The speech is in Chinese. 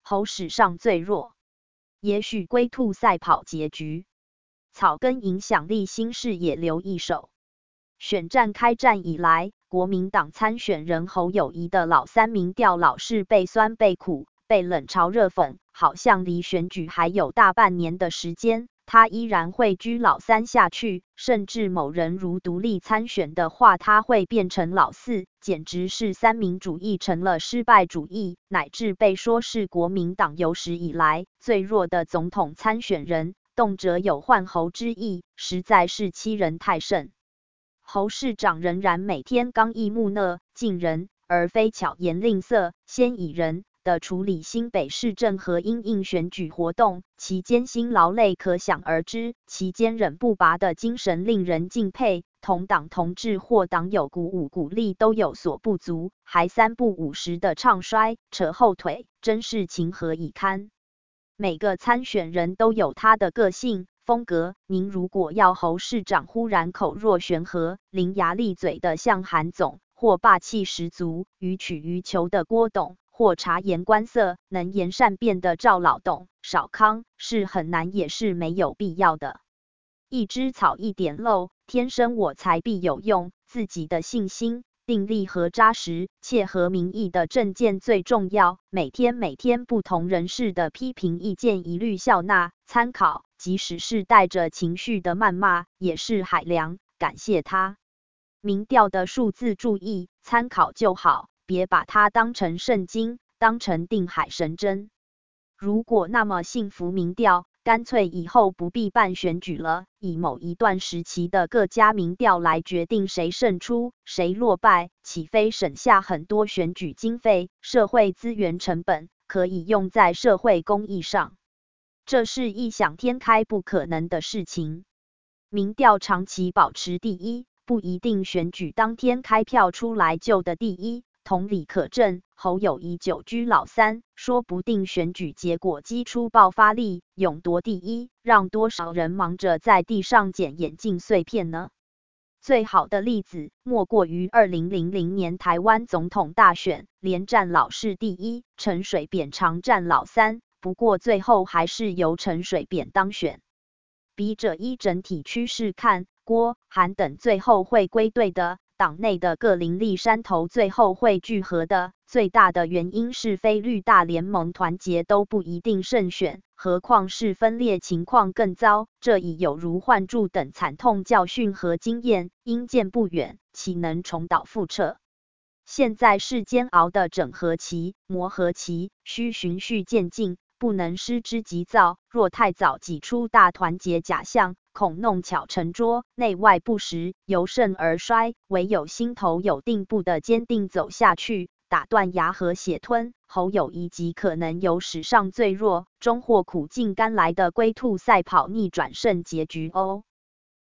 侯史上最弱。也许龟兔赛跑结局，草根影响力新事也留一手。选战开战以来，国民党参选人侯友宜的老三民调老是被酸被苦被冷嘲热讽，好像离选举还有大半年的时间，他依然会居老三下去，甚至某人如独立参选的话，他会变成老四，简直是三民主义成了失败主义，乃至被说是国民党有史以来最弱的总统参选人，动辄有换侯之意，实在是欺人太甚。侯市长仍然每天刚毅木讷、敬人，而非巧言令色、先以人的处理新北市政和因应选举活动，其艰辛劳累可想而知，其坚韧不拔的精神令人敬佩。同党同志或党友鼓舞鼓励都有所不足，还三不五时的唱衰、扯后腿，真是情何以堪。每个参选人都有他的个性风格，您如果要侯市长忽然口若悬河、伶牙俐嘴的像韩总，或霸气十足、予取予求的郭董，或察言观色、能言善辩的赵老董、少康，是很难也是没有必要的。一枝草一点漏，天生我材必有用，自己的信心、定力和扎实、切合民意的政见最重要。每天不同人士的批评意见一律笑纳、参考，即使是带着情绪的谩骂，也是海量，感谢他。民调的数字注意参考就好，别把它当成圣经，当成定海神针。如果那么信服民调，干脆以后不必办选举了，以某一段时期的各家民调来决定谁胜出、谁落败，岂非省下很多选举经费、社会资源成本，可以用在社会公益上？这是异想天开不可能的事情。民调长期保持第一，不一定选举当天开票出来就的第一。同理可证，侯友宜久居老三，说不定选举结果激出爆发力，勇夺第一，让多少人忙着在地上捡眼镜碎片呢？最好的例子莫过于2000年台湾总统大选，连战老是第一，陈水扁常占老三，不过最后还是由陈水扁当选。笔者依整体趋势看，郭、韩等最后会归队的，党内的各林立山头最后会聚合的，最大的原因是非绿大联盟团结都不一定胜选，何况是分裂情况更糟，这已有如换柱等惨痛教训和经验，因见不远，岂能重蹈覆辙？现在是煎熬的整合期、磨合期，需循序渐进，不能失之急躁，若太早挤出大团结假象，恐弄巧成拙，内外不实，由盛而衰。唯有心头有定步的坚定走下去，打断牙和血吞，侯友宜极可能由史上最弱，终或苦尽甘来的龟兔赛跑逆转胜结局哦。